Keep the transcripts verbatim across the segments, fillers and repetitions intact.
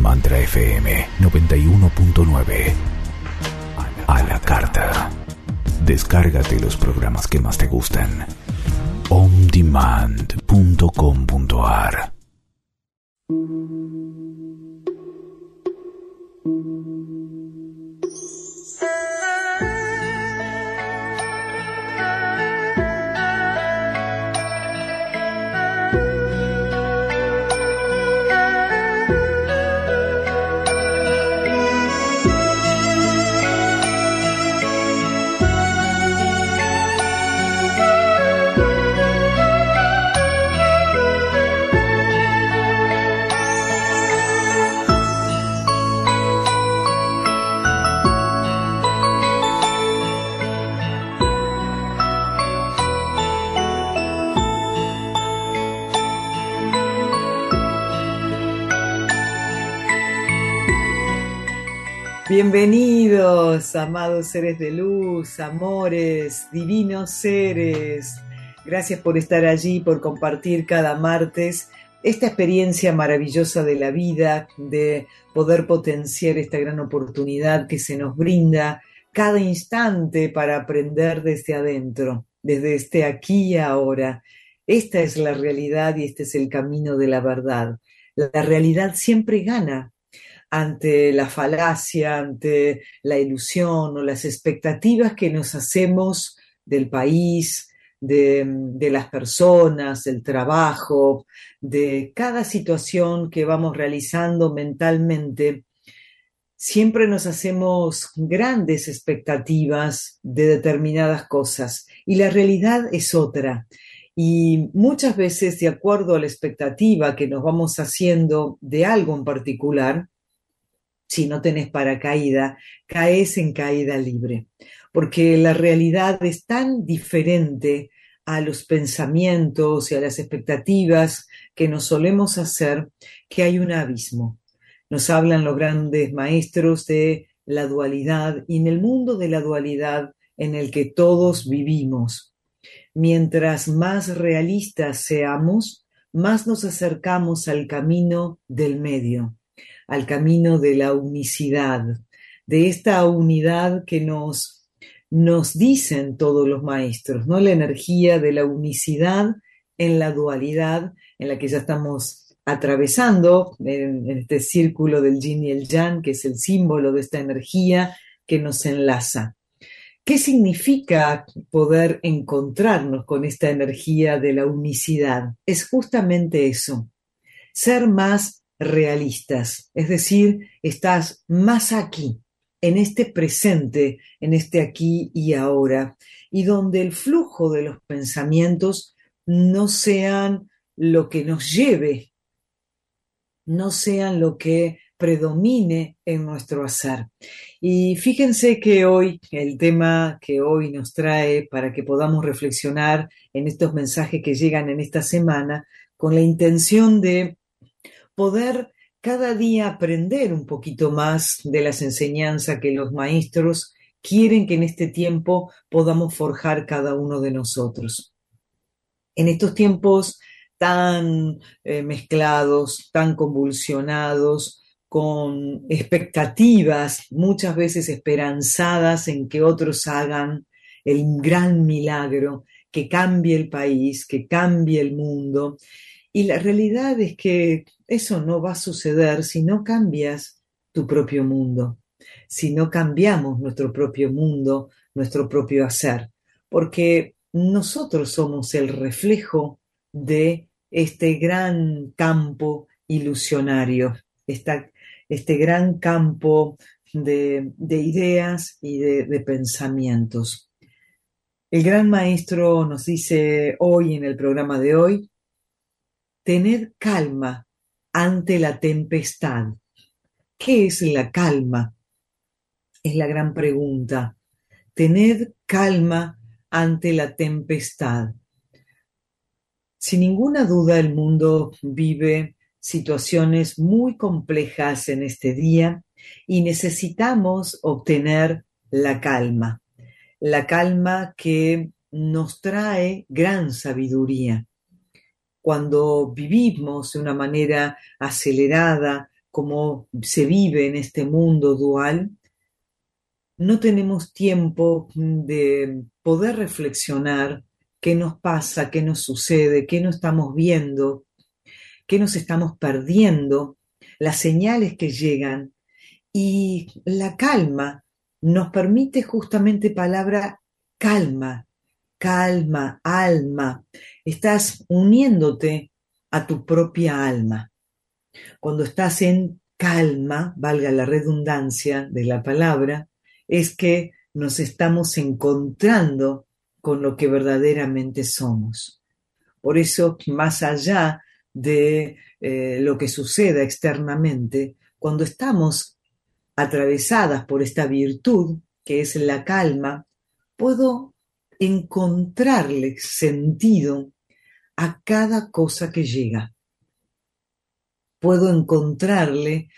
Mantra F M noventa y uno punto nueve. A la carta. Descárgate los programas que más te gustan. on demand punto com punto a r. Bienvenidos, amados seres de luz, amores, divinos seres. Gracias por estar allí, por compartir cada martes esta experiencia maravillosa de la vida, de poder potenciar esta gran oportunidad que se nos brinda cada instante para aprender desde adentro, desde este aquí y ahora. Esta es la realidad y este es el camino de la verdad. La realidad siempre gana ante la falacia, ante la ilusión o las expectativas que nos hacemos del país, de, de las personas, del trabajo, de cada situación que vamos realizando mentalmente. Siempre nos hacemos grandes expectativas de determinadas cosas y la realidad es otra. Y muchas veces, de acuerdo a la expectativa que nos vamos haciendo de algo en particular, si no tenés paracaídas, caes en caída libre, porque la realidad es tan diferente a los pensamientos y a las expectativas que nos solemos hacer que hay un abismo. Nos hablan los grandes maestros de la dualidad y en el mundo de la dualidad en el que todos vivimos. Mientras más realistas seamos, más nos acercamos al camino del medio, al camino de la unicidad, de esta unidad que nos, nos dicen todos los maestros, ¿no? La energía de la unicidad en la dualidad en la que ya estamos atravesando, en, en este círculo del yin y el yang, que es el símbolo de esta energía que nos enlaza. ¿Qué significa poder encontrarnos con esta energía de la unicidad? Es justamente eso, ser más realistas, es decir, estás más aquí, en este presente, en este aquí y ahora, y donde el flujo de los pensamientos no sean lo que nos lleve, no sean lo que predomine en nuestro hacer. Y fíjense que hoy, el tema que hoy nos trae para que podamos reflexionar en estos mensajes que llegan en esta semana, con la intención de poder cada día aprender un poquito más de las enseñanzas que los maestros quieren que en este tiempo podamos forjar cada uno de nosotros. En estos tiempos tan eh, mezclados, tan convulsionados, con expectativas muchas veces esperanzadas en que otros hagan el gran milagro, que cambie el país, que cambie el mundo. Y la realidad es que eso no va a suceder si no cambias tu propio mundo, si no cambiamos nuestro propio mundo, nuestro propio hacer, porque nosotros somos el reflejo de este gran campo ilusionario, esta, este gran campo de, de ideas y de, de pensamientos. El gran maestro nos dice hoy en el programa de hoy, tened calma ante la tempestad. ¿Qué es la calma? Es la gran pregunta. Tened calma ante la tempestad. Sin ninguna duda el mundo vive situaciones muy complejas en este día y necesitamos obtener la calma. La calma que nos trae gran sabiduría. Cuando vivimos de una manera acelerada, como se vive en este mundo dual, no tenemos tiempo de poder reflexionar qué nos pasa, qué nos sucede, qué no estamos viendo, qué nos estamos perdiendo, las señales que llegan. Y la calma nos permite justamente palabra calma, calma, alma. Estás uniéndote a tu propia alma. Cuando estás en calma, valga la redundancia de la palabra, es que nos estamos encontrando con lo que verdaderamente somos. Por eso, más allá de eh, lo que suceda externamente, cuando estamos atravesadas por esta virtud, que es la calma, puedo encontrarle sentido a cada cosa que llega. Puedo encontrarle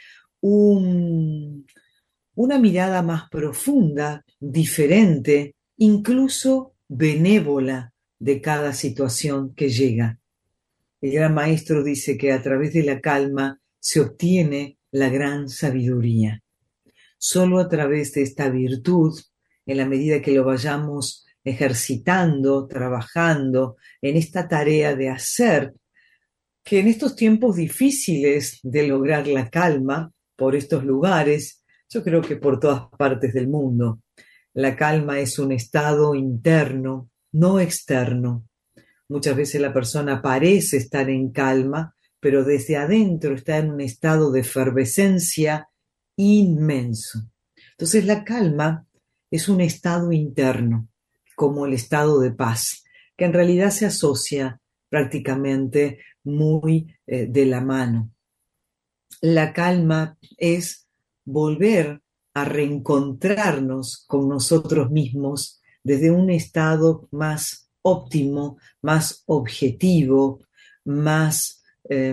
un, una mirada más profunda, diferente, incluso benévola de cada situación que llega. El gran maestro dice que a través de la calma se obtiene la gran sabiduría. Solo a través de esta virtud, en la medida que lo vayamos ejercitando, trabajando en esta tarea de hacer, que en estos tiempos difíciles de lograr la calma por estos lugares, yo creo que por todas partes del mundo, la calma es un estado interno, no externo. Muchas veces la persona parece estar en calma, pero desde adentro está en un estado de efervescencia inmenso. Entonces la calma es un estado interno, como el estado de paz, que en realidad se asocia prácticamente muy eh, de la mano. La calma es volver a reencontrarnos con nosotros mismos desde un estado más óptimo, más objetivo, más eh,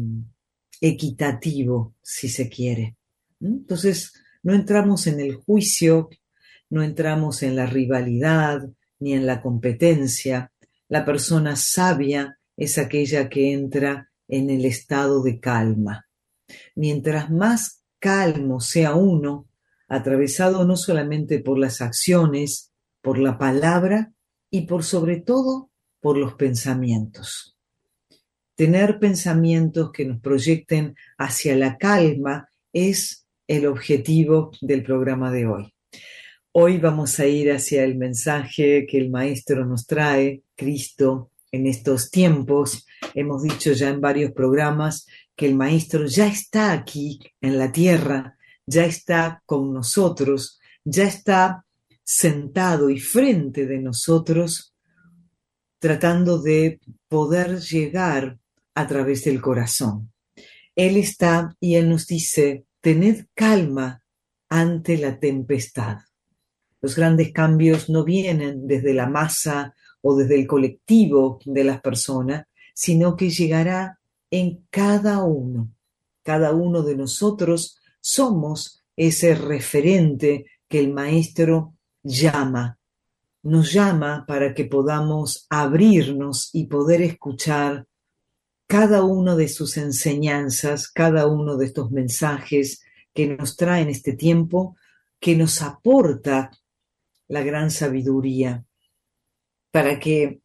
equitativo, si se quiere. Entonces, no entramos en el juicio, no entramos en la rivalidad ni en la competencia. La persona sabia es aquella que entra en el estado de calma. Mientras más calmo sea uno, atravesado no solamente por las acciones, por la palabra y por sobre todo por los pensamientos. Tener pensamientos que nos proyecten hacia la calma es el objetivo del programa de hoy. Hoy vamos a ir hacia el mensaje que el Maestro nos trae, Cristo, en estos tiempos. Hemos dicho ya en varios programas que el Maestro ya está aquí en la tierra, ya está con nosotros, ya está sentado y frente de nosotros, tratando de poder llegar a través del corazón. Él está y Él nos dice, tened calma ante la tempestad. Los grandes cambios no vienen desde la masa o desde el colectivo de las personas, sino que llegará en cada uno. Cada uno de nosotros somos ese referente que el Maestro llama. Nos llama para que podamos abrirnos y poder escuchar cada una de sus enseñanzas, cada uno de estos mensajes que nos traen este tiempo, que nos aporta la gran sabiduría, para que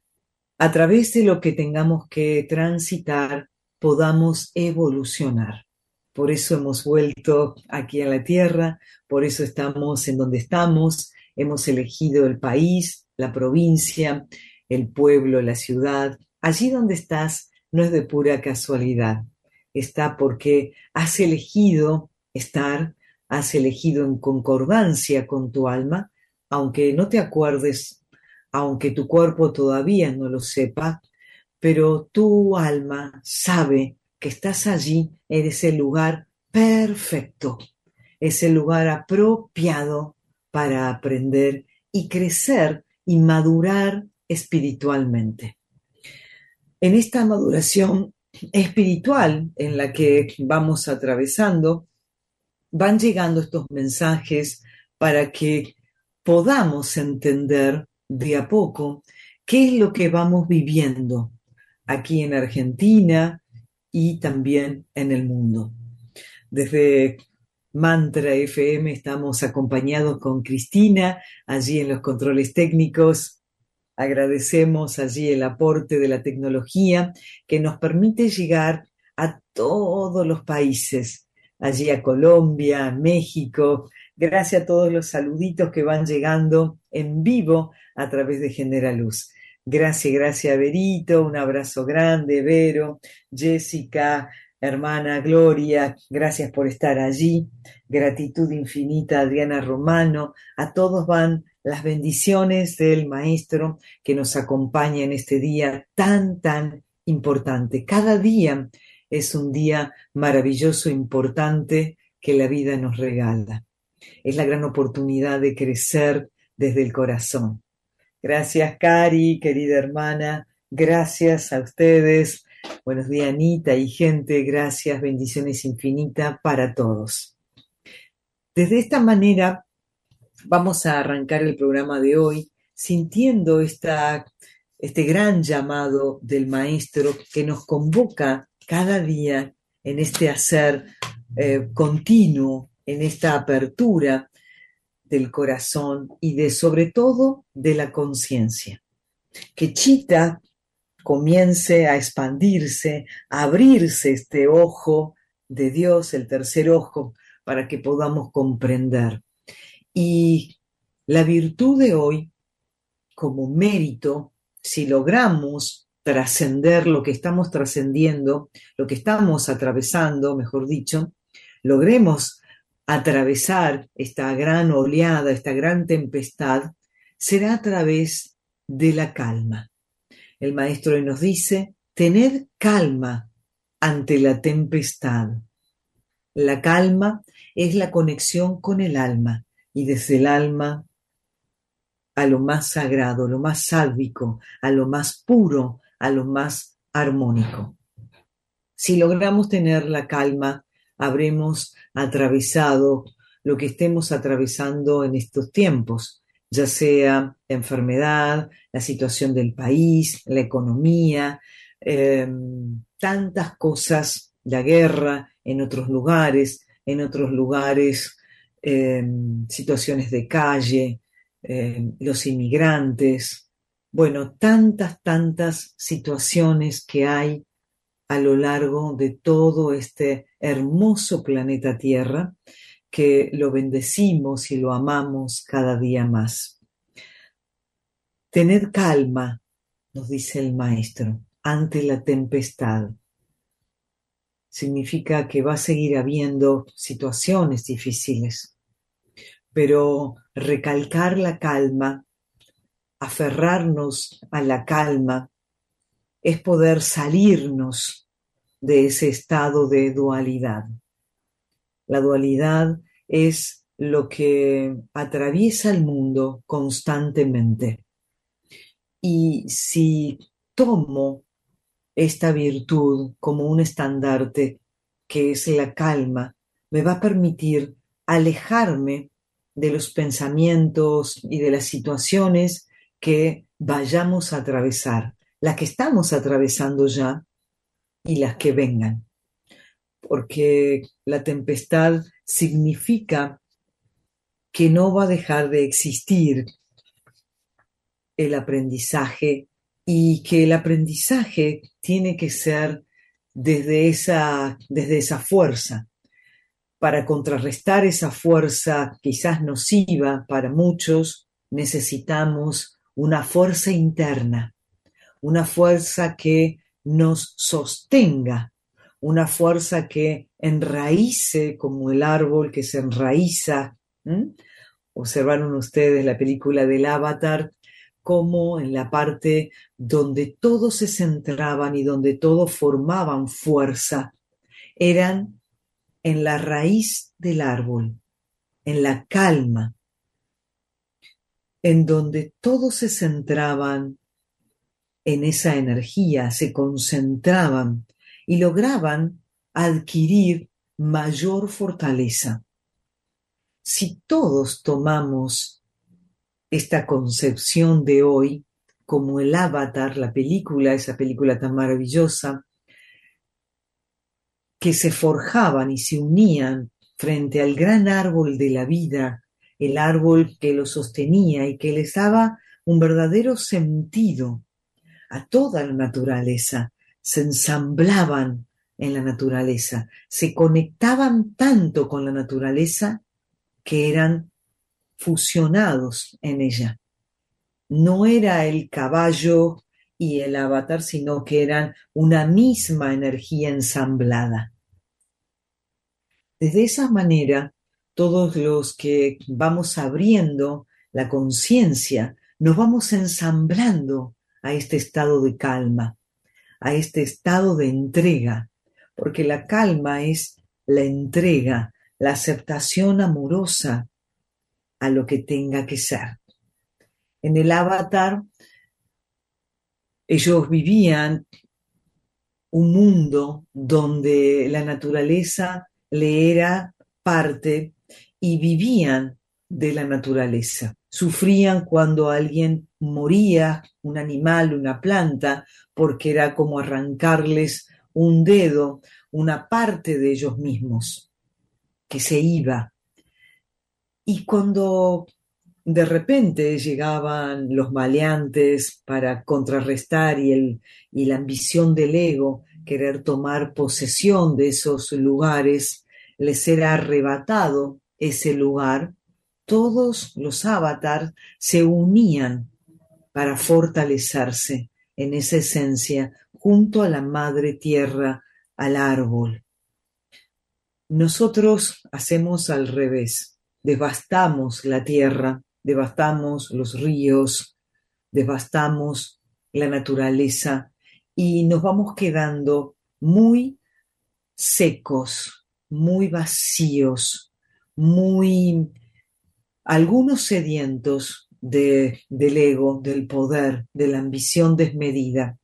a través de lo que tengamos que transitar podamos evolucionar. Por eso hemos vuelto aquí a la tierra, por eso estamos en donde estamos, hemos elegido el país, la provincia, el pueblo, la ciudad. Allí donde estás no es de pura casualidad, está porque has elegido estar, has elegido en concordancia con tu alma, aunque no te acuerdes, aunque tu cuerpo todavía no lo sepa, pero tu alma sabe que estás allí en ese lugar perfecto, ese lugar apropiado para aprender y crecer y madurar espiritualmente. En esta maduración espiritual en la que vamos atravesando, van llegando estos mensajes para que podamos entender de a poco qué es lo que vamos viviendo aquí en Argentina y también en el mundo. Desde Mantra F M estamos acompañados con Cristina, allí en los controles técnicos. Agradecemos allí el aporte de la tecnología que nos permite llegar a todos los países, allí a Colombia, a México. Gracias a todos los saluditos que van llegando en vivo a través de Genera Luz. Gracias, gracias, Verito. Un abrazo grande, Vero, Jessica, hermana Gloria. Gracias por estar allí. Gratitud infinita, Adriana Romano. A todos van las bendiciones del Maestro que nos acompaña en este día tan, tan importante. Cada día es un día maravilloso, importante que la vida nos regala. Es la gran oportunidad de crecer desde el corazón. Gracias, Cari, querida hermana. Gracias a ustedes. Buenos días, Anita y gente. Gracias, bendiciones infinitas para todos. Desde esta manera vamos a arrancar el programa de hoy sintiendo esta, este gran llamado del Maestro que nos convoca cada día en este hacer eh, continuo, en esta apertura del corazón y de sobre todo de la conciencia. Que Chita comience a expandirse, a abrirse este ojo de Dios, el tercer ojo, para que podamos comprender. Y la virtud de hoy, como mérito, si logramos trascender lo que estamos trascendiendo, lo que estamos atravesando, mejor dicho, logremos atravesar esta gran oleada, esta gran tempestad, será a través de la calma. El Maestro hoy nos dice, tened calma ante la tempestad. La calma es la conexión con el alma. Y desde el alma a lo más sagrado, lo más sálvico, a lo más puro, a lo más armónico. Si logramos tener la calma, habremos atravesado lo que estemos atravesando en estos tiempos, ya sea la enfermedad, la situación del país, la economía, eh, tantas cosas, la guerra en otros lugares, en otros lugares Eh, situaciones de calle, eh, los inmigrantes, bueno, tantas, tantas situaciones que hay a lo largo de todo este hermoso planeta Tierra, que lo bendecimos y lo amamos cada día más. Tened calma, nos dice el Maestro, ante la tempestad. Significa que va a seguir habiendo situaciones difíciles, pero recalcar la calma, aferrarnos a la calma, es poder salirnos de ese estado de dualidad. La dualidad es lo que atraviesa el mundo constantemente. Y si tomo esta virtud como un estandarte, que es la calma, me va a permitir alejarme de los pensamientos y de las situaciones que vayamos a atravesar, las que estamos atravesando ya y las que vengan. Porque la tempestad significa que no va a dejar de existir el aprendizaje y que el aprendizaje tiene que ser desde esa, desde esa fuerza. Para contrarrestar esa fuerza quizás nociva para muchos, necesitamos una fuerza interna, una fuerza que nos sostenga, una fuerza que enraíce como el árbol que se enraiza. ¿Mm? Observaron ustedes la película del Avatar, como en la parte donde todos se centraban y donde todos formaban fuerza, eran en la raíz del árbol, en la calma, en donde todos se centraban en esa energía, se concentraban y lograban adquirir mayor fortaleza. Si todos tomamos esta concepción de hoy, como el Avatar, la película, esa película tan maravillosa, que se forjaban y se unían frente al gran árbol de la vida, el árbol que los sostenía y que les daba un verdadero sentido a toda la naturaleza, se ensamblaban en la naturaleza, se conectaban tanto con la naturaleza que eran fusionados en ella. No era el caballo y el avatar, sino que eran una misma energía ensamblada. Desde esa manera, todos los que vamos abriendo la conciencia, nos vamos ensamblando a este estado de calma, a este estado de entrega, porque la calma es la entrega, la aceptación amorosa a lo que tenga que ser. En el avatar, ellos vivían un mundo donde la naturaleza le era parte y vivían de la naturaleza. Sufrían cuando alguien moría, un animal, una planta, porque era como arrancarles un dedo, una parte de ellos mismos, que se iba. Y cuando de repente llegaban los maleantes para contrarrestar y, el, y la ambición del ego, querer tomar posesión de esos lugares, les era arrebatado ese lugar, todos los avatars se unían para fortalecerse en esa esencia junto a la madre tierra, al árbol. Nosotros hacemos al revés, devastamos la tierra, devastamos los ríos, devastamos la naturaleza y nos vamos quedando muy secos, muy vacíos, muy algunos sedientos de, del ego, del poder, de la ambición desmedida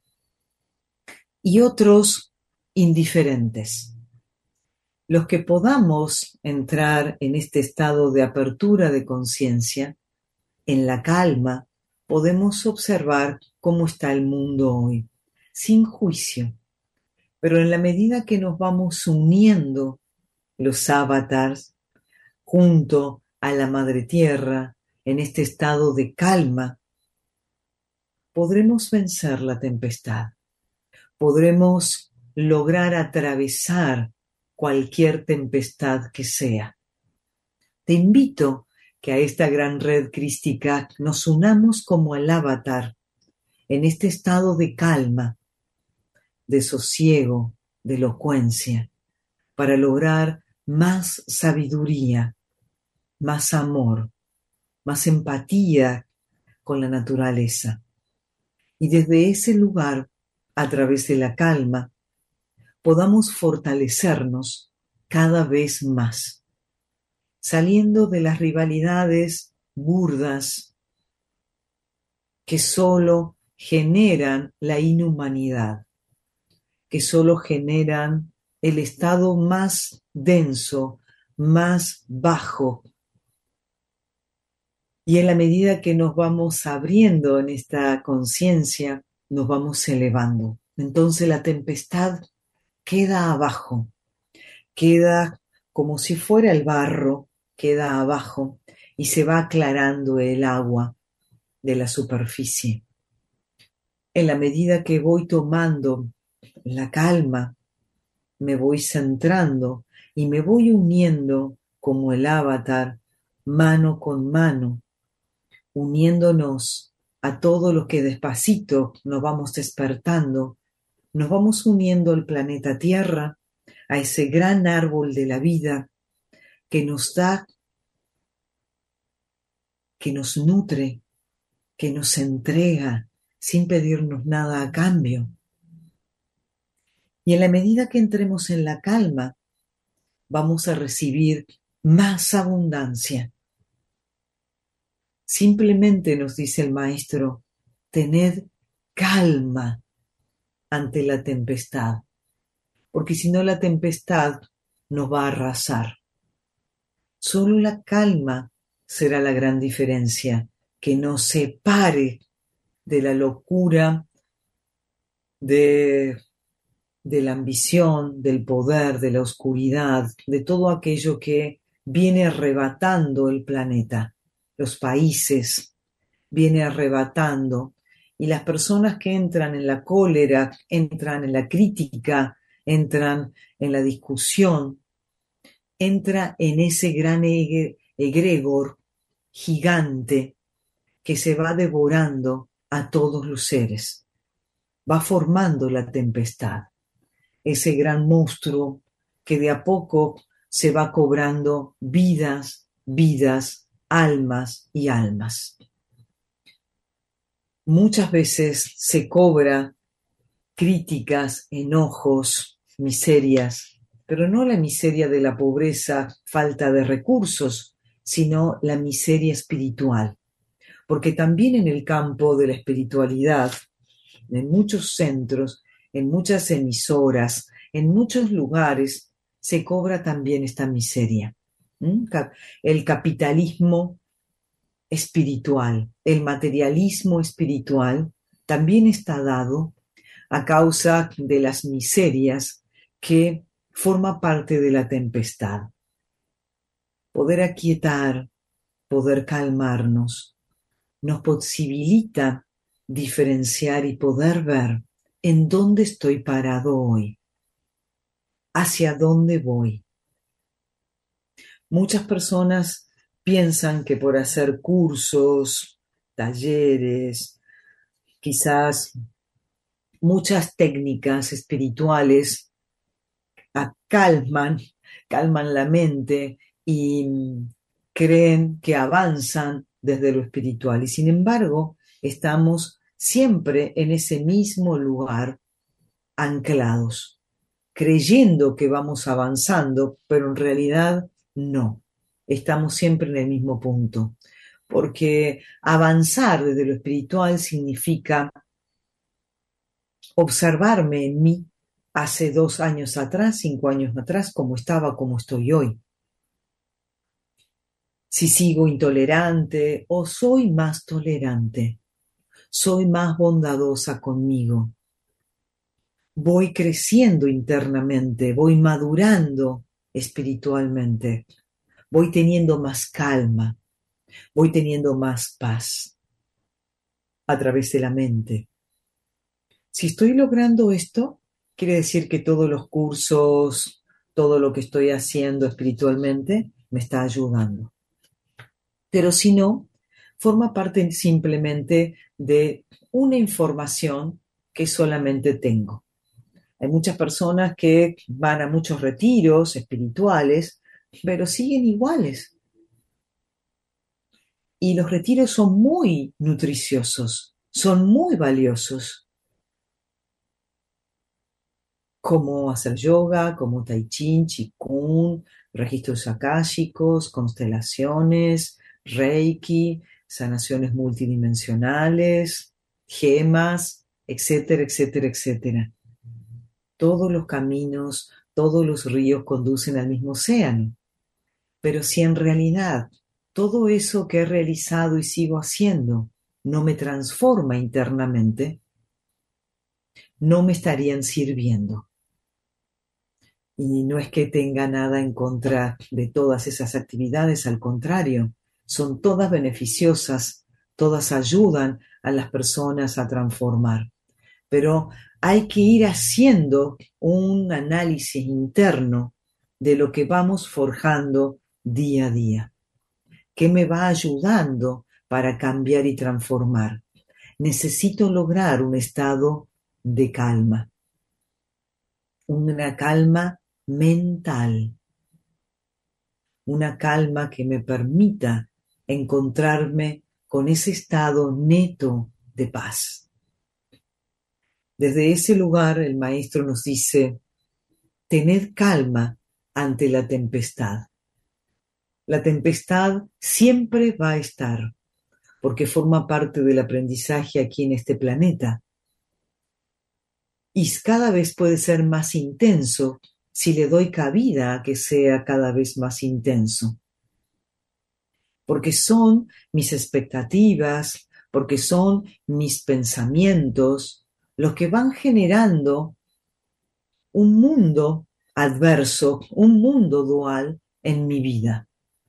y otros indiferentes. Los que podamos entrar en este estado de apertura de conciencia, en la calma, podemos observar cómo está el mundo hoy, sin juicio. Pero en la medida que nos vamos uniendo los avatars junto a la Madre Tierra, en este estado de calma, podremos vencer la tempestad, podremos lograr atravesar cualquier tempestad que sea. Te invito que a esta gran red crística nos unamos como el avatar, en este estado de calma, de sosiego, de elocuencia, para lograr más sabiduría, más amor, más empatía con la naturaleza. Y desde ese lugar, a través de la calma, podamos fortalecernos cada vez más, saliendo de las rivalidades burdas que solo generan la inhumanidad, que solo generan el estado más denso, más bajo. Y en la medida que nos vamos abriendo en esta conciencia, nos vamos elevando. Entonces la tempestad queda abajo, queda como si fuera el barro, queda abajo y se va aclarando el agua de la superficie. En la medida que voy tomando la calma, me voy centrando y me voy uniendo como el avatar, mano con mano, uniéndonos a todo lo que despacito nos vamos despertando, nos vamos uniendo al planeta Tierra, a ese gran árbol de la vida que nos da, que nos nutre, que nos entrega sin pedirnos nada a cambio. Y en la medida que entremos en la calma, vamos a recibir más abundancia. Simplemente nos dice el maestro, tened calma ante la tempestad, porque si no la tempestad nos va a arrasar. Solo la calma será la gran diferencia, que nos separe de la locura de de la ambición, del poder, de la oscuridad, de todo aquello que viene arrebatando el planeta, los países, viene arrebatando. Y las personas que entran en la cólera, entran en la crítica, entran en la discusión, entra en ese gran egregor gigante que se va devorando a todos los seres, va formando la tempestad, ese gran monstruo que de a poco se va cobrando vidas, vidas, almas y almas. Muchas veces se cobra críticas, enojos, miserias, pero no la miseria de la pobreza, falta de recursos, sino la miseria espiritual. Porque también en el campo de la espiritualidad, en muchos centros, en muchas emisoras, en muchos lugares, se cobra también esta miseria. ¿Mm? El capitalismo espiritual, el materialismo espiritual, también está dado a causa de las miserias que forma parte de la tempestad. Poder aquietar, poder calmarnos, nos posibilita diferenciar y poder ver en dónde estoy parado hoy, hacia dónde voy. Muchas personas piensan que por hacer cursos, talleres, quizás muchas técnicas espirituales calman, calman la mente y creen que avanzan desde lo espiritual. Y sin embargo, estamos siempre en ese mismo lugar, anclados, creyendo que vamos avanzando, pero en realidad no. Estamos siempre en el mismo punto. Porque avanzar desde lo espiritual significa observarme en mí hace dos años atrás, cinco años atrás, cómo estaba, cómo estoy hoy. Si sigo intolerante o soy más tolerante, soy más bondadosa conmigo. Voy creciendo internamente, voy madurando espiritualmente, voy teniendo más calma, voy teniendo más paz a través de la mente. Si estoy logrando esto, quiere decir que todos los cursos, todo lo que estoy haciendo espiritualmente me está ayudando. Pero si no, forma parte simplemente de una información que solamente tengo. Hay muchas personas que van a muchos retiros espirituales, pero siguen iguales. Y los retiros son muy nutriciosos, son muy valiosos. Como hacer yoga, como tai chi, qigong, registros akáshicos, constelaciones, reiki, sanaciones multidimensionales, gemas, etcétera, etcétera, etcétera. Todos los caminos, todos los ríos conducen al mismo océano. Pero si en realidad todo eso que he realizado y sigo haciendo no me transforma internamente, no me estarían sirviendo. Y no es que tenga nada en contra de todas esas actividades, al contrario, son todas beneficiosas, todas ayudan a las personas a transformar. Pero hay que ir haciendo un análisis interno de lo que vamos forjando día a día. ¿Qué me va ayudando para cambiar y transformar? Necesito lograr un estado de calma, una calma mental, una calma que me permita encontrarme con ese estado neto de paz. Desde ese lugar el maestro nos dice, tened calma ante la tempestad. La tempestad siempre va a estar, porque forma parte del aprendizaje aquí en este planeta. Y cada vez puede ser más intenso si le doy cabida a que sea cada vez más intenso. Porque son mis expectativas, porque son mis pensamientos los que van generando un mundo adverso, un mundo dual en mi vida.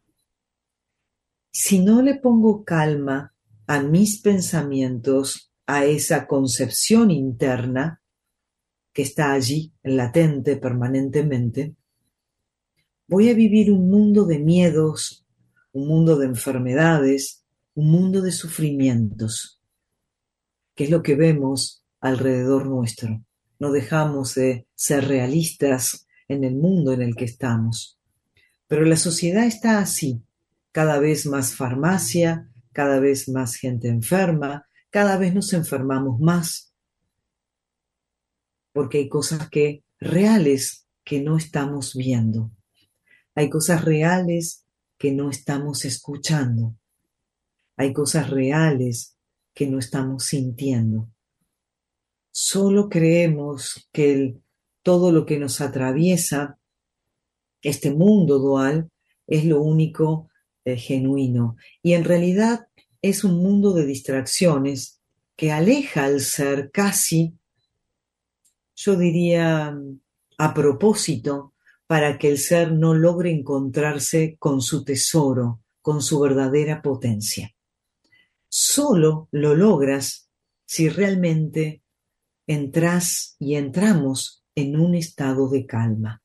Si no le pongo calma a mis pensamientos, a esa concepción interna que está allí, latente permanentemente, voy a vivir un mundo de miedos, un mundo de enfermedades, un mundo de sufrimientos, que es lo que vemos alrededor nuestro. No dejamos de ser realistas en el mundo en el que estamos. Pero la sociedad está así, cada vez más farmacia, cada vez más gente enferma, cada vez nos enfermamos más, porque hay cosas que reales que no estamos viendo. Hay cosas reales que no estamos escuchando. Hay cosas reales que no estamos sintiendo. Solo creemos que el, todo lo que nos atraviesa, este mundo dual, es lo único eh, genuino. Y en realidad es un mundo de distracciones que aleja al ser casi, yo diría, a propósito, para que el ser no logre encontrarse con su tesoro, con su verdadera potencia. Solo lo logras si realmente entras y entramos en un estado de calma.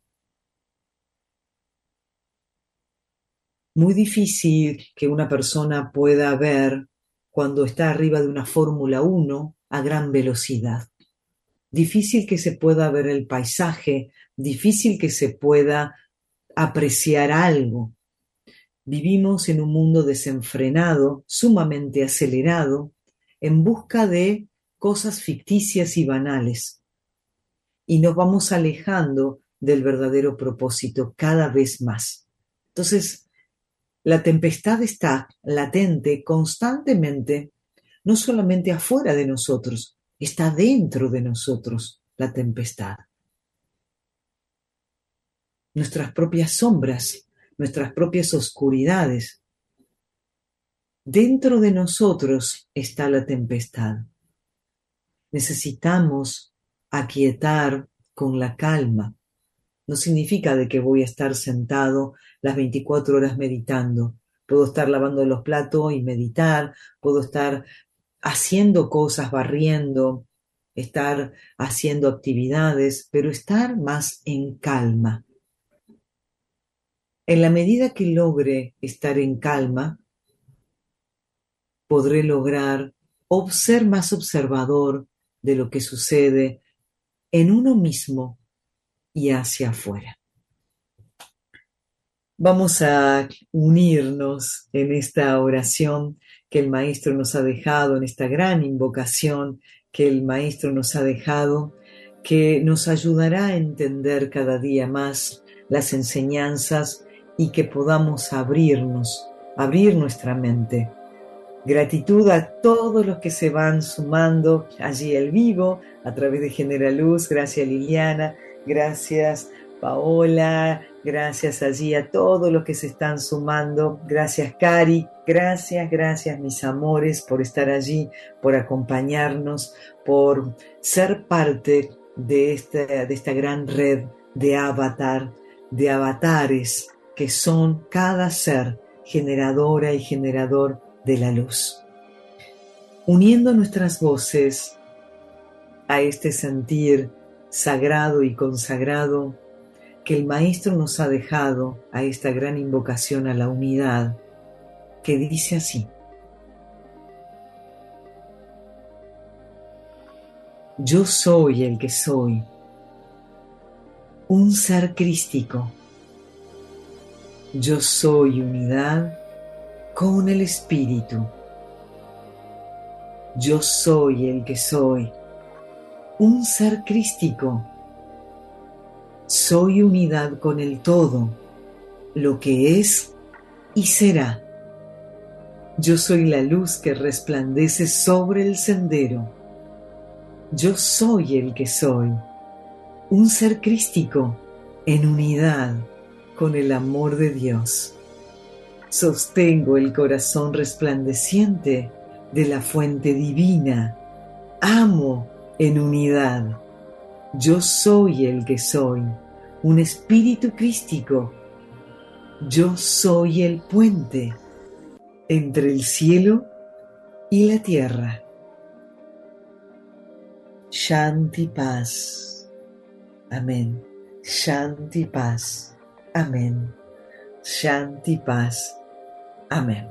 Muy difícil que una persona pueda ver cuando está arriba de una Fórmula uno a gran velocidad. Difícil que se pueda ver el paisaje, difícil que se pueda apreciar algo. Vivimos en un mundo desenfrenado, sumamente acelerado, en busca de cosas ficticias y banales. Y nos vamos alejando del verdadero propósito cada vez más. Entonces, la tempestad está latente constantemente, no solamente afuera de nosotros, está dentro de nosotros la tempestad. Nuestras propias sombras, nuestras propias oscuridades. Dentro de nosotros está la tempestad. Necesitamos aquietar con la calma. No significa de que voy a estar sentado las veinticuatro horas meditando. Puedo estar lavando los platos y meditar, puedo estar haciendo cosas, barriendo, estar haciendo actividades, pero estar más en calma. En la medida que logre estar en calma, podré lograr ser más observador de lo que sucede en uno mismo y hacia afuera. Vamos a unirnos en esta oración que el Maestro nos ha dejado, en esta gran invocación que el Maestro nos ha dejado, que nos ayudará a entender cada día más las enseñanzas y que podamos abrirnos, abrir nuestra mente. Gratitud a todos los que se van sumando allí al vivo a través de Generaluz. Gracias Liliana, gracias Paola, gracias allí a todos los que se están sumando. Gracias Cari, gracias, gracias mis amores por estar allí, por acompañarnos, por ser parte de esta, de esta gran red de avatar, de avatares que son cada ser generadora y generador de la luz. Uniendo nuestras voces a este sentir sagrado y consagrado que el Maestro nos ha dejado, a esta gran invocación a la unidad, que dice así: yo soy el que soy, un ser crístico. Yo soy unidad con el Espíritu. Yo soy el que soy, un ser crístico. Soy unidad con el todo, lo que es y será. Yo soy la luz que resplandece sobre el sendero. Yo soy el que soy, un ser crístico en unidad con el amor de Dios. Sostengo el corazón resplandeciente de la fuente divina. Amo en unidad. Yo soy el que soy, un espíritu crístico. Yo soy el puente entre el cielo y la tierra. Shanti paz. Amén. Shanti paz. Amén. Shanti paz. Amén.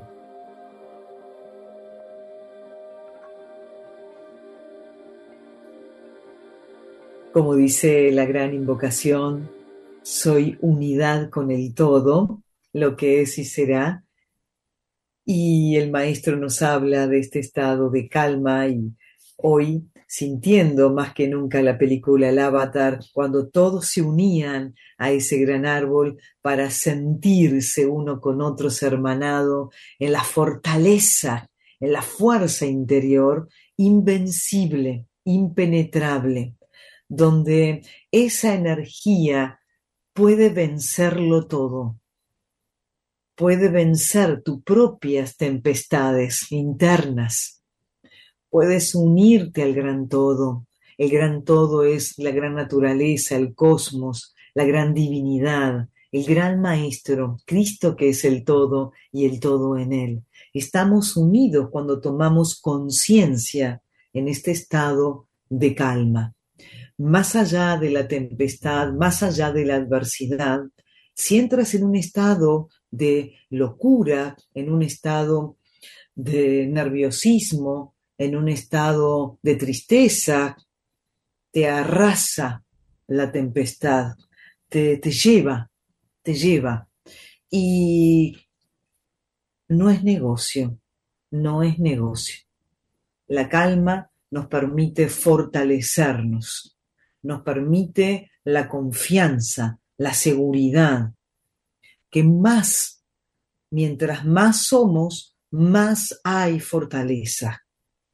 Como dice la gran invocación, soy unidad con el todo, lo que es y será. Y el maestro nos habla de este estado de calma y hoy, sintiendo más que nunca la película El Avatar, cuando todos se unían a ese gran árbol para sentirse uno con otro hermanado en la fortaleza, en la fuerza interior, invencible, impenetrable, donde esa energía puede vencerlo todo. Puede vencer tus propias tempestades internas. Puedes unirte al gran todo. El gran todo es la gran naturaleza, el cosmos, la gran divinidad, el gran maestro, Cristo que es el todo y el todo en él. Estamos unidos cuando tomamos conciencia en este estado de calma. Más allá de la tempestad, más allá de la adversidad, si entras en un estado de locura, en un estado de nerviosismo, en un estado de tristeza, te arrasa la tempestad, te, te lleva, te lleva. Y no es negocio, no es negocio. La calma nos permite fortalecernos, nos permite la confianza, la seguridad, que más, mientras más somos, más hay fortaleza.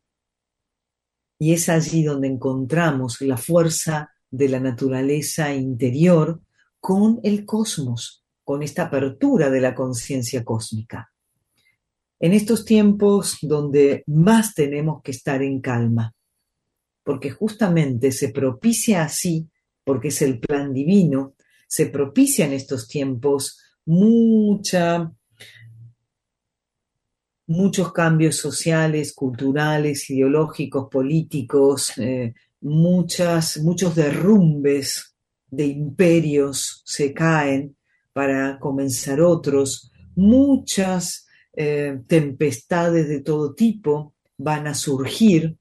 Y es allí donde encontramos la fuerza de la naturaleza interior con el cosmos, con esta apertura de la conciencia cósmica. En estos tiempos donde más tenemos que estar en calma, porque justamente se propicia así, porque es el plan divino, se propicia en estos tiempos mucha, muchos cambios sociales, culturales, ideológicos, políticos, eh, muchas, muchos derrumbes de imperios se caen para comenzar otros, muchas eh, tempestades de todo tipo van a surgir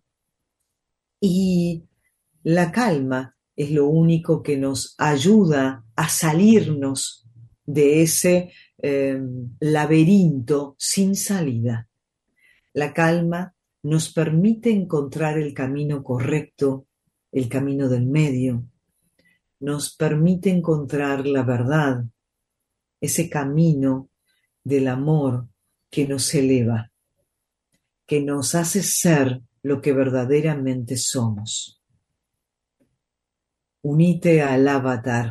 y la calma es lo único que nos ayuda a salirnos de ese eh, laberinto sin salida. La calma nos permite encontrar el camino correcto, el camino del medio, nos permite encontrar la verdad, ese camino del amor que nos eleva, que nos hace ser lo que verdaderamente somos. Unite al Avatar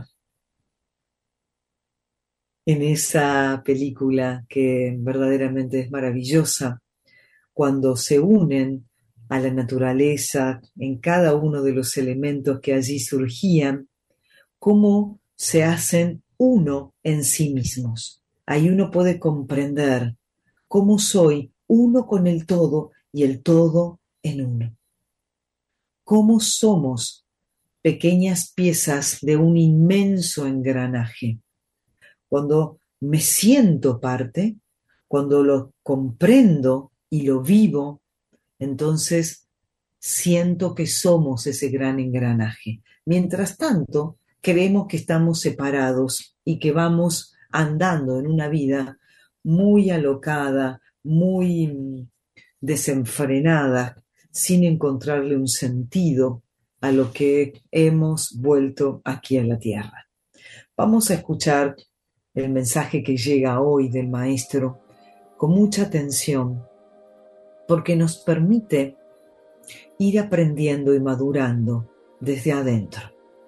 en esa película que verdaderamente es maravillosa, cuando se unen a la naturaleza en cada uno de los elementos que allí surgían, cómo se hacen uno en sí mismos. Ahí uno puede comprender cómo soy uno con el todo y el todo en uno. Cómo somos pequeñas piezas de un inmenso engranaje. Cuando me siento parte, cuando lo comprendo y lo vivo, entonces siento que somos ese gran engranaje. Mientras tanto, creemos que estamos separados y que vamos andando en una vida muy alocada, muy desenfrenada, sin encontrarle un sentido a lo que hemos vuelto aquí a la tierra. Vamos a escuchar el mensaje que llega hoy del maestro con mucha atención, porque nos permite ir aprendiendo y madurando desde adentro.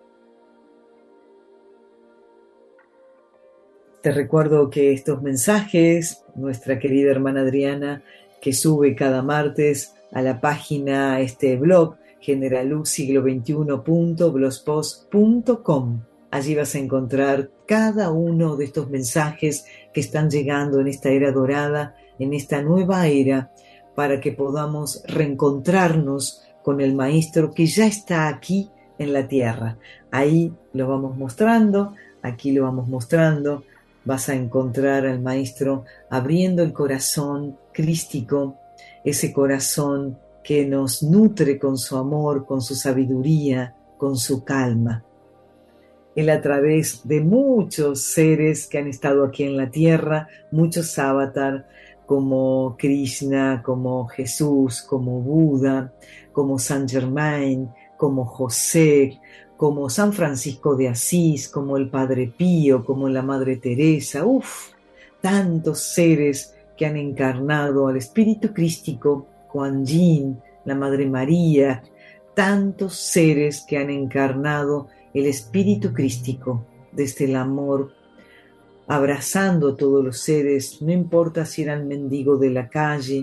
Te recuerdo que estos mensajes, nuestra querida hermana Adriana, que sube cada martes a la página, este blog, generaluz siglo veintiuno punto blogspot punto com. Allí vas a encontrar cada uno de estos mensajes que están llegando en esta era dorada, en esta nueva era, para que podamos reencontrarnos con el Maestro que ya está aquí en la tierra. Ahí lo vamos mostrando, aquí lo vamos mostrando. Vas a encontrar al Maestro abriendo el corazón crístico, ese corazón que nos nutre con su amor, con su sabiduría, con su calma. Él, a través de muchos seres que han estado aquí en la tierra, muchos avatar, como Krishna, como Jesús, como Buda, como Saint Germain, como José, como San Francisco de Asís, como el Padre Pío, como la Madre Teresa, uff, tantos seres que han encarnado al Espíritu Crístico, Kuan Yin, la Madre María, tantos seres que han encarnado el Espíritu Crístico desde el amor, abrazando a todos los seres, no importa si eran mendigos de la calle,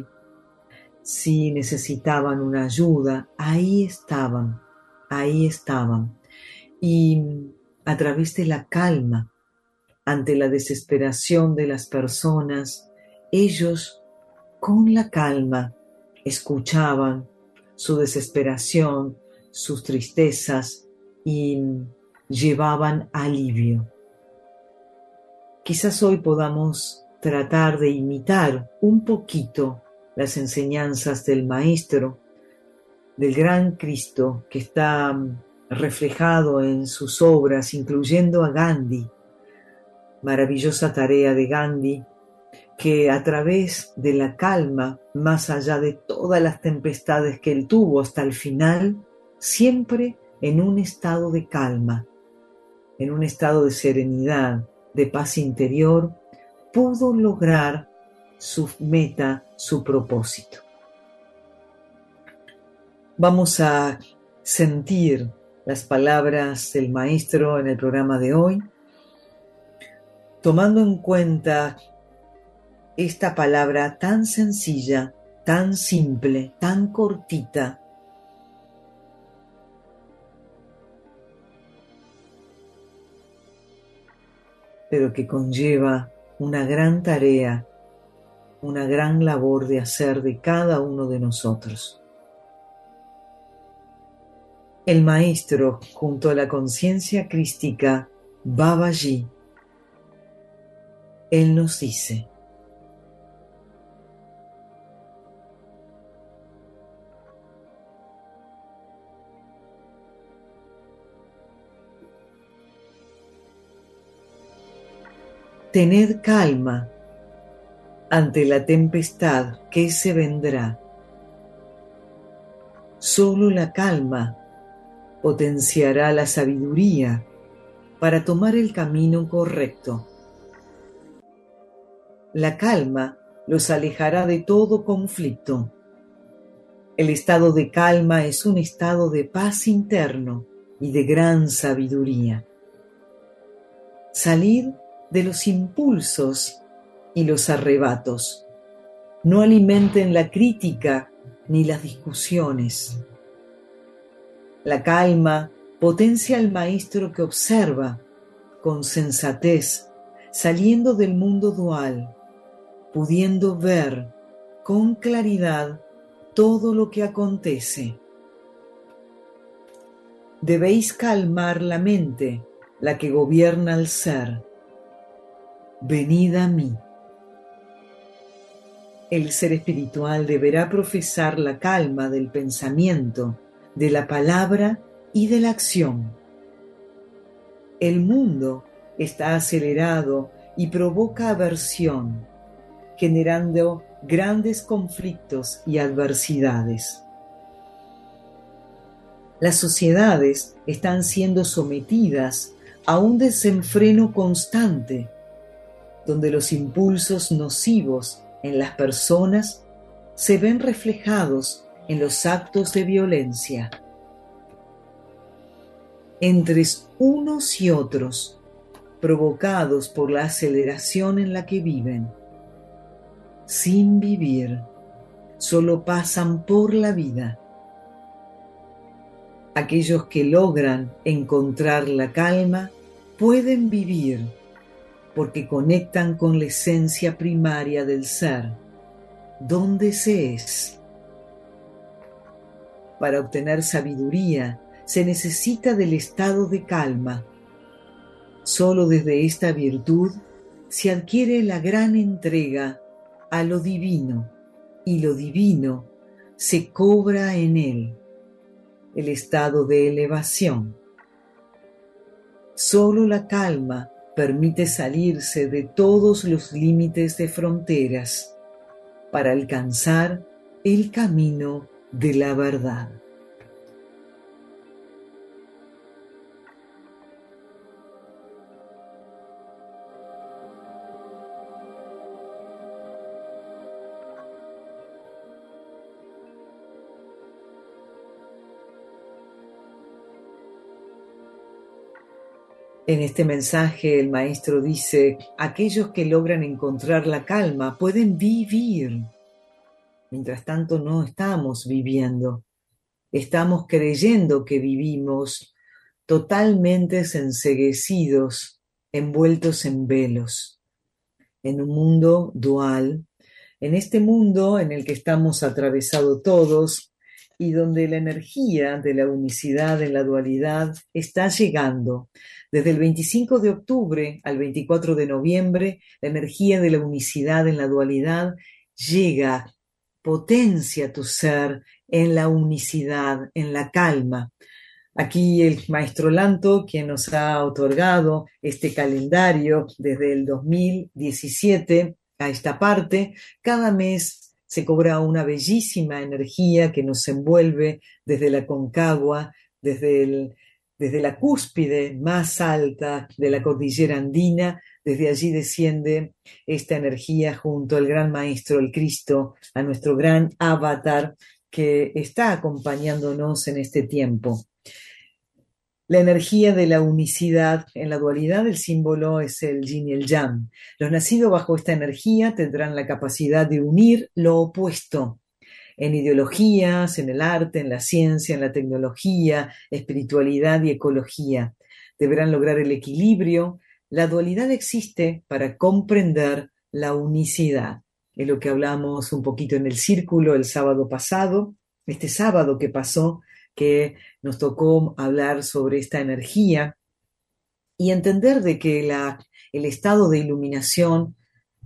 si necesitaban una ayuda, ahí estaban, ahí estaban. Y a través de la calma, ante la desesperación de las personas, ellos con la calma escuchaban su desesperación, sus tristezas y llevaban alivio. Quizás hoy podamos tratar de imitar un poquito las enseñanzas del Maestro, del gran Cristo que está reflejado en sus obras, incluyendo a Gandhi. Maravillosa tarea de Gandhi, que a través de la calma, más allá de todas las tempestades que él tuvo hasta el final, siempre en un estado de calma, en un estado de serenidad, de paz interior, pudo lograr su meta, su propósito. Vamos a sentir las palabras del Maestro en el programa de hoy, tomando en cuenta esta palabra tan sencilla, tan simple, tan cortita, pero que conlleva una gran tarea, una gran labor de hacer de cada uno de nosotros. El Maestro, junto a la conciencia crística Babaji, él nos dice: tened calma ante la tempestad que se vendrá. Solo la calma potenciará la sabiduría para tomar el camino correcto. La calma los alejará de todo conflicto. El estado de calma es un estado de paz interno y de gran sabiduría. Salid de los impulsos y los arrebatos. No alimenten la crítica ni las discusiones. La calma potencia al maestro que observa con sensatez, saliendo del mundo dual, pudiendo ver con claridad todo lo que acontece. Debéis calmar la mente, la que gobierna al ser. Venid a mí. El ser espiritual deberá profesar la calma del pensamiento, de la palabra y de la acción. El mundo está acelerado y provoca aversión, generando grandes conflictos y adversidades. Las sociedades están siendo sometidas a un desenfreno constante, donde los impulsos nocivos en las personas se ven reflejados en los actos de violencia. Entre unos y otros, provocados por la aceleración en la que viven, sin vivir, solo pasan por la vida. Aquellos que logran encontrar la calma pueden vivir porque conectan con la esencia primaria del ser, donde se es. Para obtener sabiduría se necesita del estado de calma. Solo desde esta virtud se adquiere la gran entrega a lo divino, y lo divino se cobra en él, el estado de elevación. Solo la calma permite salirse de todos los límites de fronteras para alcanzar el camino de la verdad. En este mensaje el maestro dice, aquellos que logran encontrar la calma pueden vivir. Mientras tanto no estamos viviendo. Estamos creyendo que vivimos totalmente enceguecidos, envueltos en velos, en un mundo dual, en este mundo en el que estamos atravesados todos y donde la energía de la unicidad en la dualidad está llegando. Desde el veinticinco de octubre al veinticuatro de noviembre, la energía de la unicidad en la dualidad llega, potencia tu ser en la unicidad, en la calma. Aquí el maestro Lanto, quien nos ha otorgado este calendario desde el dos mil diecisiete a esta parte, cada mes se cobra una bellísima energía que nos envuelve desde la Concagua, desde, el, desde la cúspide más alta de la cordillera andina. Desde allí desciende esta energía junto al gran maestro, el Cristo, a nuestro gran avatar que está acompañándonos en este tiempo. La energía de la unicidad en la dualidad, el símbolo es el yin y el yang. Los nacidos bajo esta energía tendrán la capacidad de unir lo opuesto en ideologías, en el arte, en la ciencia, en la tecnología, espiritualidad y ecología. Deberán lograr el equilibrio. La dualidad existe para comprender la unicidad. Es lo que hablamos un poquito en el círculo el sábado pasado, este sábado que pasó, que nos tocó hablar sobre esta energía y entender de que la, el estado de iluminación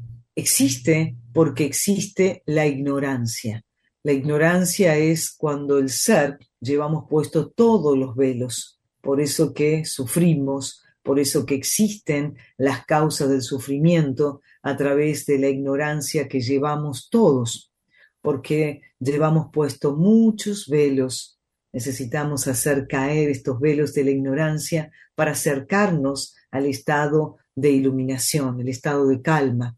existe porque existe la ignorancia. La ignorancia es cuando el ser llevamos puestos todos los velos, por eso que sufrimos, por eso que existen las causas del sufrimiento a través de la ignorancia que llevamos todos, porque llevamos puestos muchos velos. Necesitamos hacer caer estos velos de la ignorancia para acercarnos al estado de iluminación, el estado de calma.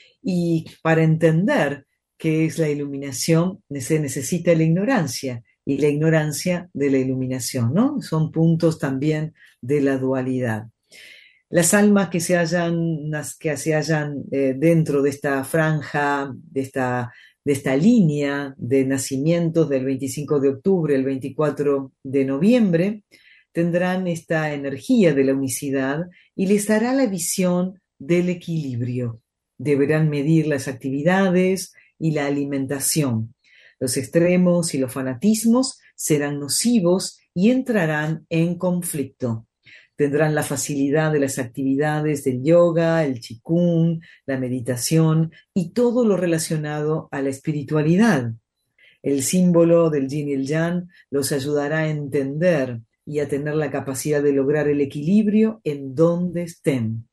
Y para entender qué es la iluminación, se necesita la ignorancia y la ignorancia de la iluminación, ¿no? Son puntos también de la dualidad. Las almas que se hayan, que se hallan eh, dentro de esta franja, de esta de esta línea de nacimientos del veinticinco de octubre al veinticuatro de noviembre, tendrán esta energía de la unicidad y les dará la visión del equilibrio. Deberán medir las actividades y la alimentación. Los extremos y los fanatismos serán nocivos y entrarán en conflicto. Tendrán la facilidad de las actividades del yoga, el qigong, la meditación y todo lo relacionado a la espiritualidad. El símbolo del yin y el yang los ayudará a entender y a tener la capacidad de lograr el equilibrio en donde estén.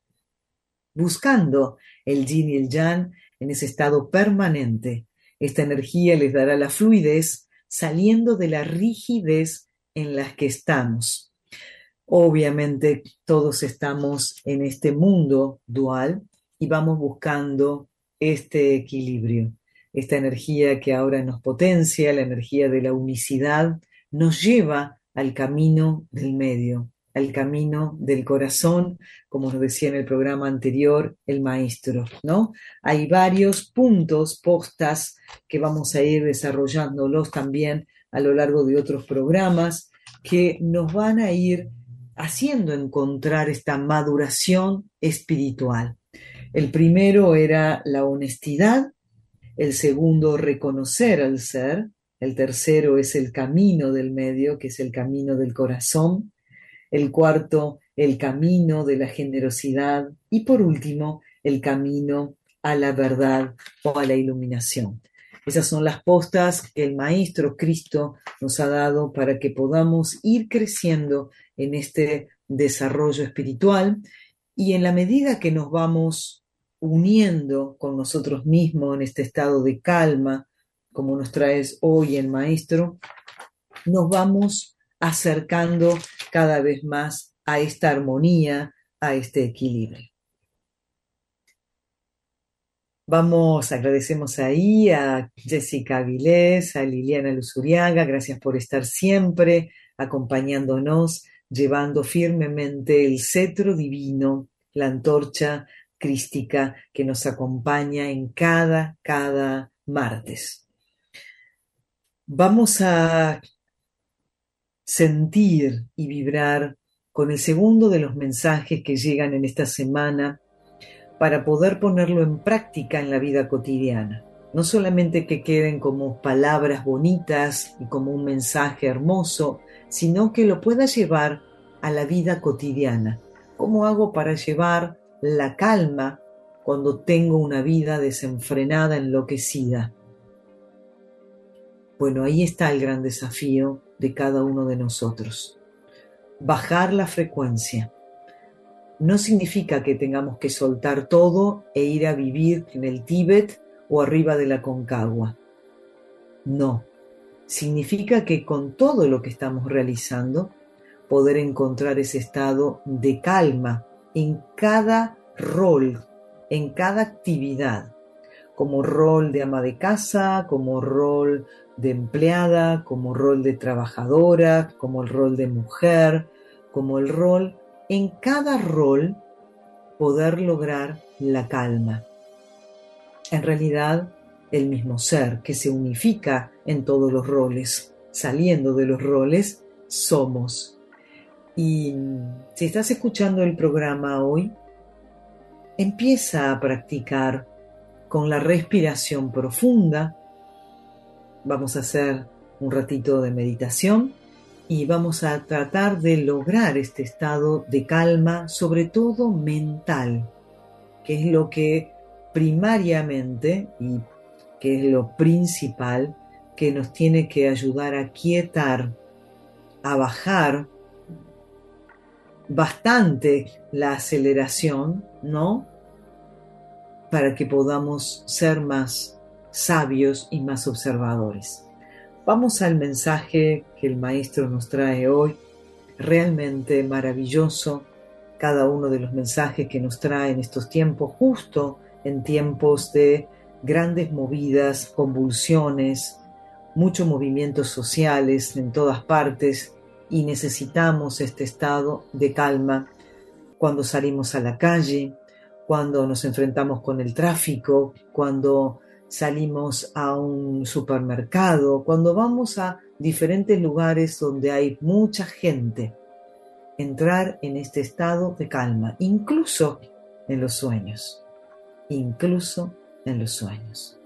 Buscando el yin y el yang en ese estado permanente, esta energía les dará la fluidez saliendo de la rigidez en la que estamos. Obviamente todos estamos en este mundo dual y vamos buscando este equilibrio. Esta energía que ahora nos potencia, la energía de la unicidad, nos lleva al camino del medio, al camino del corazón, como nos decía en el programa anterior el maestro, ¿no? Hay varios puntos, postas, que vamos a ir desarrollándolos también a lo largo de otros programas, que nos van a ir haciendo encontrar esta maduración espiritual. El primero era la honestidad, el segundo reconocer al ser, el tercero es el camino del medio, que es el camino del corazón, el cuarto, el camino de la generosidad y por último, el camino a la verdad o a la iluminación. Esas son las postas que el Maestro Cristo nos ha dado para que podamos ir creciendo en este desarrollo espiritual y en la medida que nos vamos uniendo con nosotros mismos en este estado de calma, como nos trae hoy el Maestro, nos vamos acercando cada vez más a esta armonía, a este equilibrio. Vamos, agradecemos ahí a Jessica Avilés, a Liliana Luzuriaga, gracias por estar siempre acompañándonos, llevando firmemente el cetro divino, la antorcha crística que nos acompaña en cada, cada martes. Vamos a sentir y vibrar con el segundo de los mensajes que llegan en esta semana para poder ponerlo en práctica en la vida cotidiana. No solamente que queden como palabras bonitas y como un mensaje hermoso, sino que lo pueda llevar a la vida cotidiana. ¿Cómo hago para llevar la calma cuando tengo una vida desenfrenada, enloquecida? Bueno, ahí está el gran desafío de cada uno de nosotros. Bajar la frecuencia. No significa que tengamos que soltar todo e ir a vivir en el Tíbet o arriba de la Concagua. No. Significa que con todo lo que estamos realizando, poder encontrar ese estado de calma en cada rol, en cada actividad, como rol de ama de casa, como rol de empleada, como rol de trabajadora, como el rol de mujer, como el rol, en cada rol poder lograr la calma. En realidad, el mismo ser que se unifica en todos los roles, saliendo de los roles, somos. Y si estás escuchando el programa hoy, empieza a practicar con la respiración profunda. Vamos a hacer un ratito de meditación y vamos a tratar de lograr este estado de calma, sobre todo mental, que es lo que primariamente y que es lo principal que nos tiene que ayudar a quietar, a bajar bastante la aceleración, ¿no? Para que podamos ser más sabios y más observadores. Vamos al mensaje que el Maestro nos trae hoy, realmente maravilloso, cada uno de los mensajes que nos trae en estos tiempos, justo en tiempos de grandes movidas, convulsiones, muchos movimientos sociales en todas partes y necesitamos este estado de calma cuando salimos a la calle, cuando nos enfrentamos con el tráfico, cuando salimos a un supermercado, cuando vamos a diferentes lugares donde hay mucha gente. Entrar en este estado de calma, incluso en los sueños, incluso en los sueños.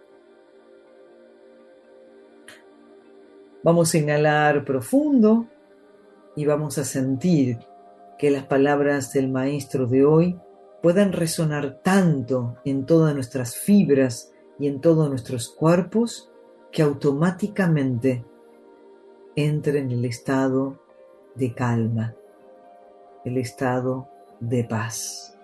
Vamos a inhalar profundo y vamos a sentir que las palabras del Maestro de hoy puedan resonar tanto en todas nuestras fibras y en todos nuestros cuerpos que automáticamente entre en el estado de calma, el estado de paz.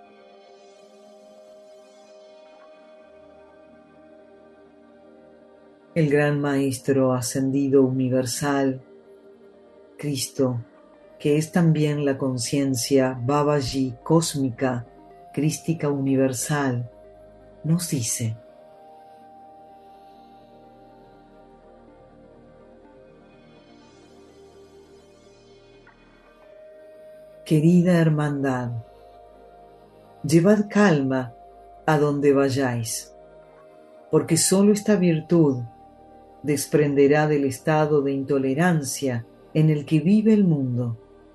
El gran Maestro ascendido universal, Cristo, que es también la conciencia Babaji cósmica, crística universal, nos dice: querida hermandad, llevad calma a donde vayáis, porque sólo esta virtud desprenderá del estado de intolerancia en el que vive el mundo.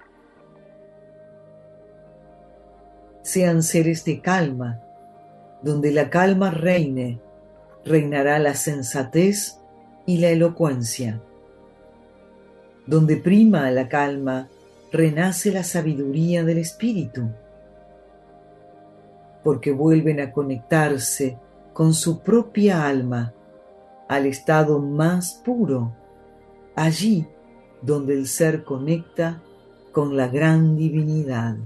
Sean seres de calma, donde la calma reine, reinará la sensatez y la elocuencia. Donde prima la calma, renace la sabiduría del espíritu, porque vuelven a conectarse con su propia alma, al estado más puro, allí donde el ser conecta con la gran divinidad.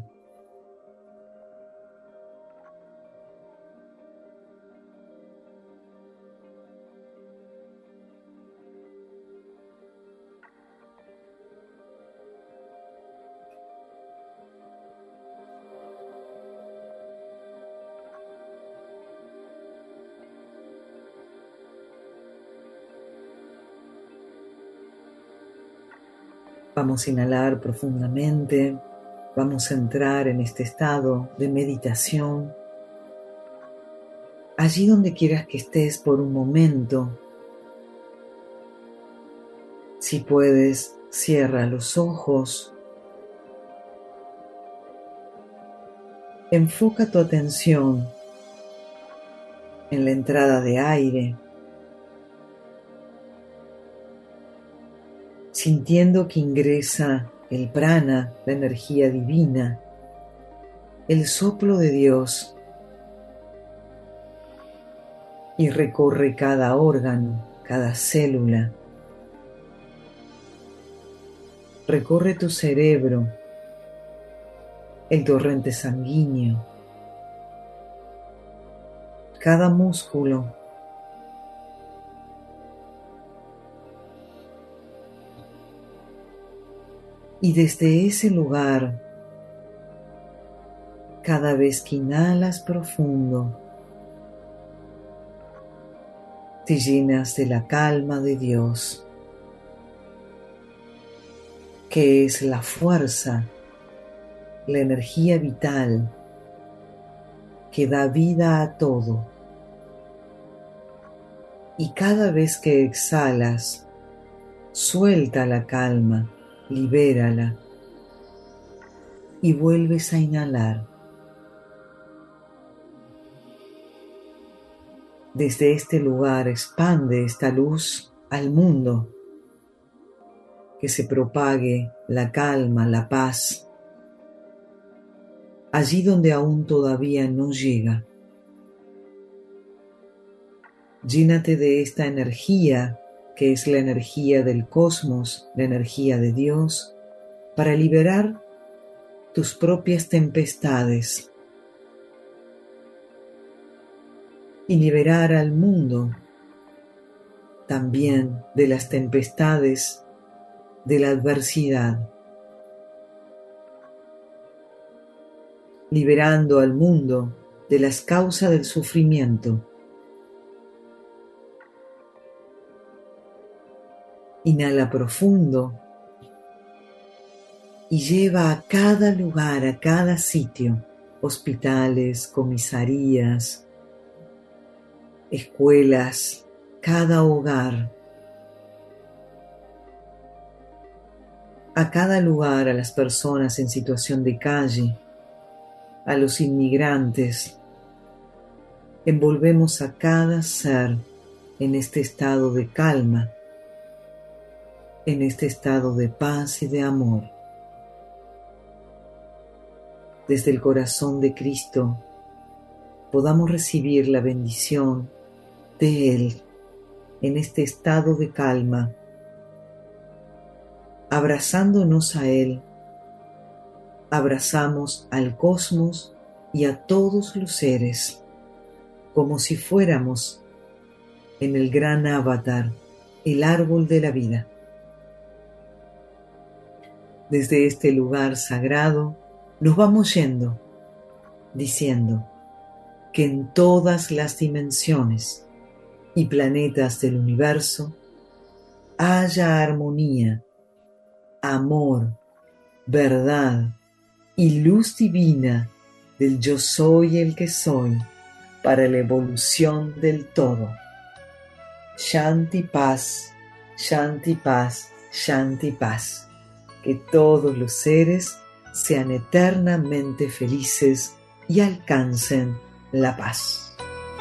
Vamos a inhalar profundamente, vamos a entrar en este estado de meditación. Allí donde quieras que estés por un momento, si puedes, cierra los ojos. Enfoca tu atención en la entrada de aire, sintiendo que ingresa el prana, la energía divina, el soplo de Dios, y recorre cada órgano, cada célula. Recorre tu cerebro, el torrente sanguíneo, cada músculo, y desde ese lugar, cada vez que inhalas profundo, te llenas de la calma de Dios, que es la fuerza, la energía vital que da vida a todo. Y cada vez que exhalas, suelta la calma, libérala y vuelves a inhalar. Desde este lugar expande esta luz al mundo, que se propague la calma, la paz, allí donde aún todavía no llega. Llénate de esta energía, que es la energía del cosmos, la energía de Dios, para liberar tus propias tempestades y liberar al mundo también de las tempestades de la adversidad, liberando al mundo de las causas del sufrimiento. Inhala profundo y lleva a cada lugar, a cada sitio, hospitales, comisarías, escuelas, cada hogar, a cada lugar, a las personas en situación de calle, a los inmigrantes. Envolvemos a cada ser en este estado de calma, en este estado de paz y de amor. Desde el corazón de Cristo podamos recibir la bendición de Él en este estado de calma, abrazándonos a Él, abrazamos al cosmos y a todos los seres, como si fuéramos en el gran avatar, el árbol de la vida. Desde este lugar sagrado nos vamos yendo, diciendo que en todas las dimensiones y planetas del universo haya armonía, amor, verdad y luz divina del yo soy el que soy para la evolución del todo. Shanti paz, Shanti paz, Shanti paz. que todos los seres sean eternamente felices y alcancen la paz.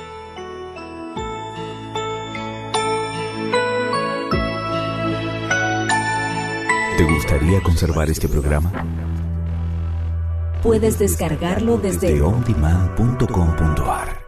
¿Te gustaría conservar este programa? Puedes descargarlo desde on demand punto com punto a r.